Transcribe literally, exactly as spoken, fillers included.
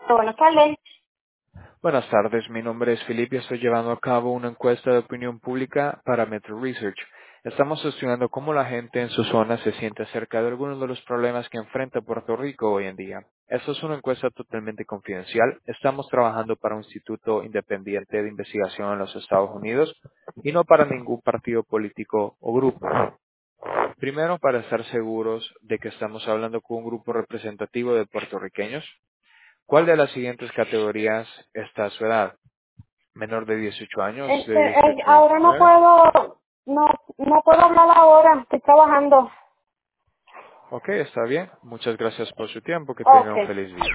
Buenas tardes. Buenas tardes, mi nombre es Felipe y estoy llevando a cabo una encuesta de opinión pública para Metro Research. Estamos estudiando cómo la gente en su zona se siente acerca de algunos de los problemas que enfrenta Puerto Rico hoy en día. Esta es una encuesta totalmente confidencial. Estamos trabajando para un instituto independiente de investigación en los Estados Unidos y no para ningún partido político o grupo. Primero, para estar seguros de que estamos hablando con un grupo representativo de puertorriqueños, ¿cuál de las siguientes categorías está a su edad? Menor de dieciocho años, de Este, eh, dieciocho a ahora no veintinueve. puedo, no, no puedo hablar ahora, estoy trabajando. Ok, está bien. Muchas gracias por su tiempo. Que tenga un Ok. feliz día.